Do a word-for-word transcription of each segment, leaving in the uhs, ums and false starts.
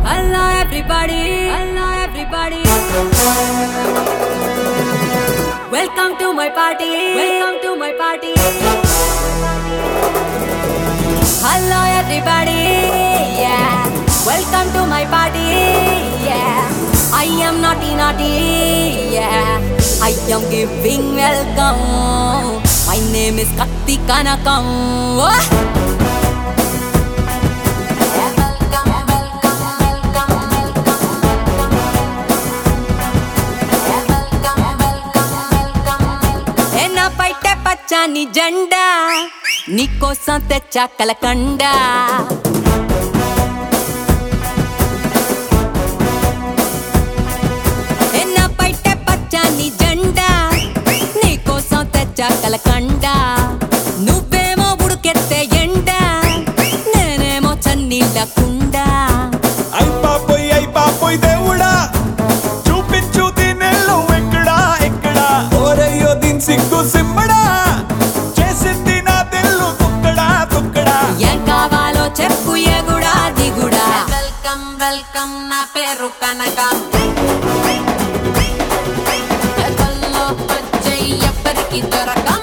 Hello everybody, hello everybody. Welcome to my party, welcome to my party. Hello everybody, yeah. Welcome to my party, yeah. I am naughty naughty, yeah. I am giving welcome. My name is Katti Kanakam. Oh! పచ్చని జెండా నీకోసం తెచ్చా కలకండ ఎన్న పైట పచ్చని జెండా నీకోసం తెచ్చా కలకండ నువ్వేమో ఉడుకెత్తే ఎండ నేనేమో చన్నీళ్ళ కుండ అయ్ పాపోయ్ అయ్ పాపోయ్ దేవుడా చూపించు దీనెల్లు ఎక్కడా ఎక్కడా ఓరయ్యో దీన్ సిగ్గు సిమ్మడా చేసింది నా తెల్లు తుక్కడా తుక్కడా ఏం కావాలో చెప్పు ఎగుడా దిగుడా వెల్కమ్ వెల్కమ్ నా పేరు కనకం ఎక్కల్లో వచ్చేయ్ ఎవ్వరికి దొరకం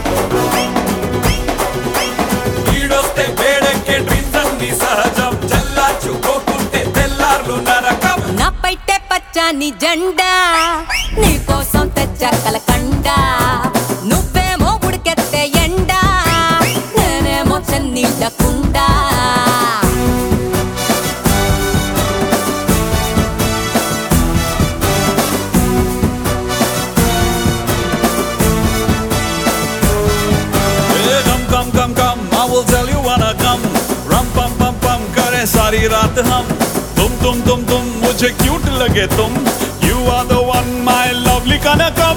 ఈడొస్తే వేడెక్కే డ్రీమ్స్ అన్ని సహజం చల్లార్చుకోకుంటే తెల్లార్లు నరకం నా పైటే పచ్చని జెండా నీకోసం తెచ్చా కలకండ నువ్వేమో ఉడికెత్తే ఎండ నేనేమో చన్నీళ్ళ కుండ Hey, come come come come I will tell you wanna come ram pam pam pam करे सारी रात हम तुम तुम तुम तुम मुझे क्यूट लगे तुम you are the one my lovely Kanakam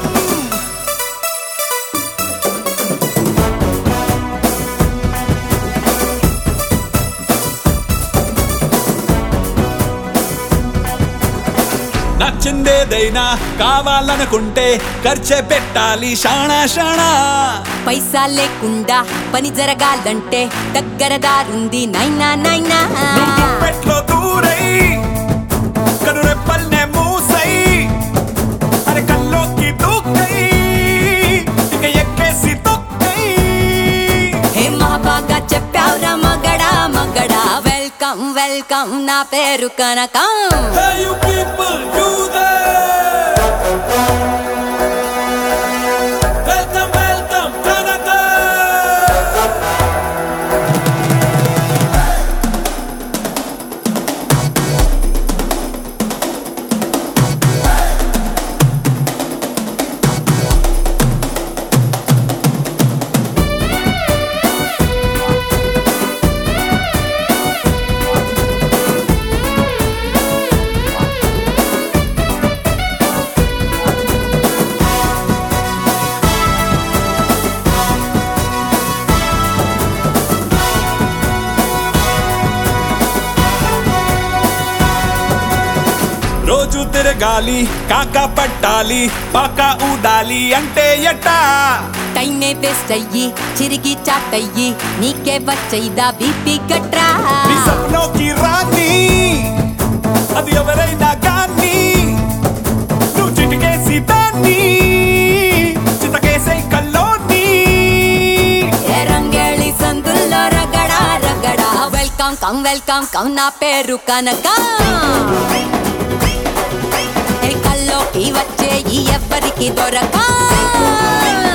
నచ్చిందేదైనా కావాలనుకుంటే ఖర్చే పెట్టాలి షాణా షాణా పైసా లేకుండా పని జరగాలంటే దగ్గర దారుంది నైనా నైనా పెట్లో దూరై కనురెప్పల్నే మూసై అరే కల్లోకి దూకై ఇక ఎక్కేసి తొక్కై హే మా బాగా చెప్పావురా మగడా మగడా వెల్కమ్ వెల్కమ్ నా పేరు కనకం Hey you people you there Welcome welcome Kanakam రోజు తిరగాలి కాకా పట్టాలి పాకా ఊదాలి అంటే ఎట్టా టైమే వేస్ట్ అయ్యి చిరిగి చాటయ్యి నీకే వచ్చైదా బీపీ గట్రా నీ సప్నోకి రాని అది ఎవరైనా కానీ నువ్వు చిటికేసి దాన్ని చితకేసే కల్లోని ఏ రంగేళి సందుల్లో రగడా రగడా వెల్కమ్ కమ్ వెల్కమ్ కమ్ నా పేరు కనకం ఏ కల్లోకి వచ్చే ఈ ఎవ్వరికి దొరక